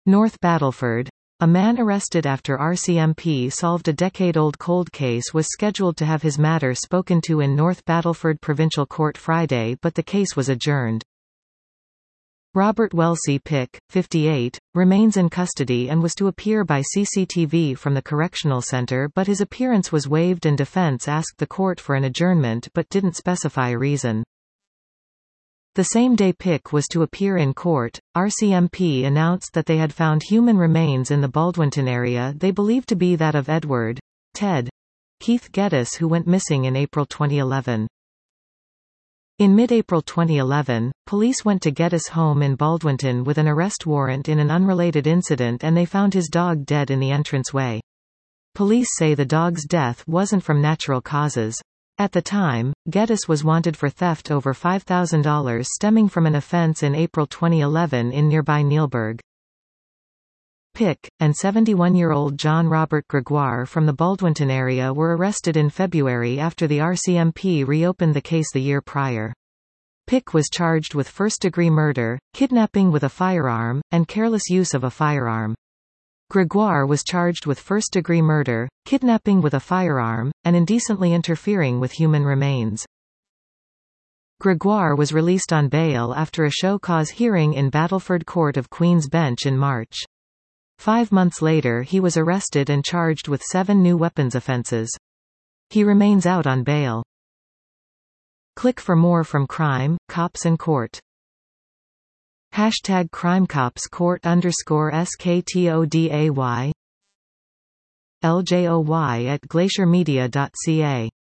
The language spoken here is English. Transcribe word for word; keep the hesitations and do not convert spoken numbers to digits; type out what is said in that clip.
North Battleford. A man arrested after R C M P solved a decade-old cold case was scheduled to have his matter spoken to in North Battleford Provincial Court Friday, but the case was adjourned. Robert Wellesley Pick, fifty-eight, remains in custody and was to appear by C C T V from the correctional center, but his appearance was waived and defense asked the court for an adjournment but didn't specify a reason. The same day Pick was to appear in court, R C M P announced that they had found human remains in the Baldwinton area they believed to be that of Edward Ted Keith Geddes, who went missing in April twenty eleven. In mid-April twenty eleven, police went to Geddes' home in Baldwinton with an arrest warrant in an unrelated incident and they found his dog dead in the entranceway. Police say the dog's death wasn't from natural causes. At the time, Geddes was wanted for theft over five thousand dollars stemming from an offense in April twenty eleven in nearby Neilburg. Pick, and seventy-one-year-old John Robert Gregoire from the Baldwinton area were arrested in February after the R C M P reopened the case the year prior. Pick was charged with first-degree murder, kidnapping with a firearm, and careless use of a firearm. Gregoire was charged with first-degree murder, kidnapping with a firearm, and indecently interfering with human remains. Gregoire was released on bail after a show cause hearing in Battleford Court of Queen's Bench in March. Five months later he was arrested and charged with seven new weapons offences. He remains out on bail. Click for more from Crime, Cops and Court. Hashtag CrimeCops Court underscore S K T O D A Y L J O Y at glacier media dot C A